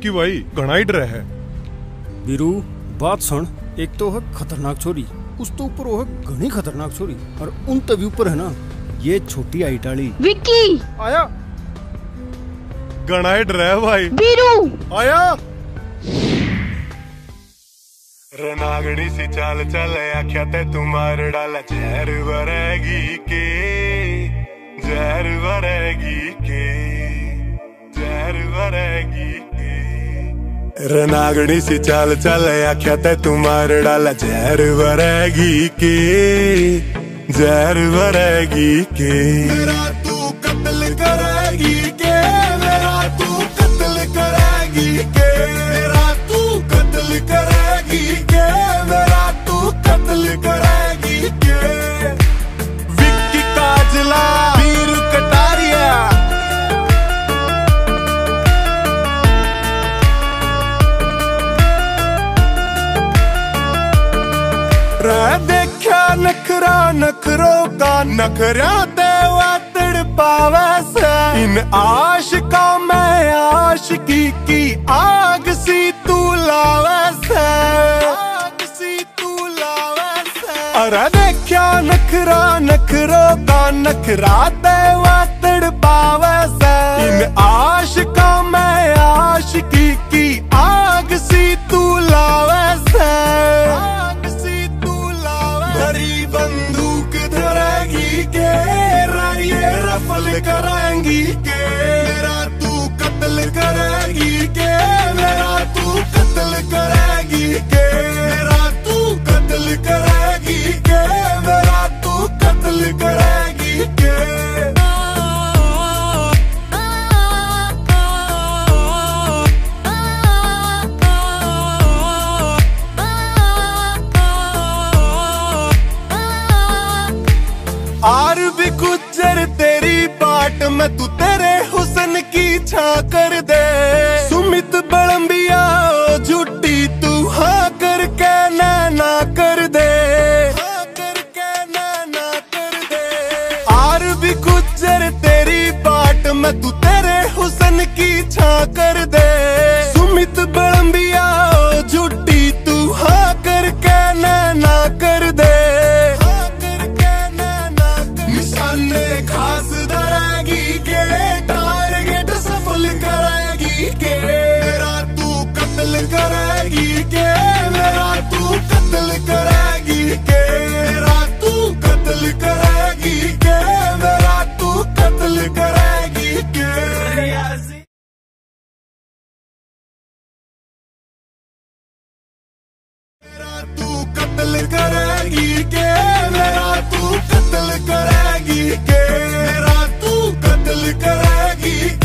विक्की भाई घना ही डर है। बीरू बात सुन, एक तो है खतरनाक छोरी, उस तो ऊपर वो है घनी खतरनाक छोरी, और उन तभी ऊपर है ना ये छोटी आईटाली विक्की आया। घना ही डर है भाई। बीरू आया। रनागणी सी चाल चल आख्या ते तुम्हार डाला जहर वरेगी के, जहर वरेगी के, जहर वरेगी के। रनागणी सी चाल चल आख्या ते तुम्हार डाला जहर वरेगी के, जहर वरेगी के। मेरा तू कत्ल करेगी के, मेरा तू कत्ल करेगी के, मेरा तू कत्ल करेगी के, मेरा तू कत्ल करेगी के। विक्की काजला बीरू कटारिया। रह देखा नखरा नखरों का, नखरा ते वातड़ पावे से। इन आशिका में आशिकी की आग सी तू लावे से, आग सी तू लावे से। अरे देखा नखरा नखरों का, नखरा ते वातड़ पावे से। इन आशिका में आशिकी की आग सी तू लावे से, आग सी तू लावे। धरी बंदूक धरेगी के, ये रफल करेंगी के। मेरा तू कत्ल करेगी के, मेरा तू कत्ल करेगी के, मेरा तू कत्ल करेगी के, मेरा तू कत्ल करेगी के। आर भी गुजर तेरी बाट में, तू तेरे हुस्न की छा कर दे। सुमित बड़म्बिया झूठी तू हाँ करके ना कर दे, हाँ करके ना कर दे। आर भी गुजर तेरी बाट में, तू तेरे हुस्न की छा कर दे। सुमित बड़म्बिया झूठी तू हाँ करके ना कर दे, खास धरेगी के। टारगेट सफल करेगी के, मेरा तू कत्ल करेगी के, मेरा तू कत्ल करेगी के, मेरा तू कत्ल करेगी के, मेरा तू कत्ल करेगी के। मेरा तू कत्ल करेगी के, मेरा तू कत्ल करेगी के, मेरा तू कत्ल करेगी।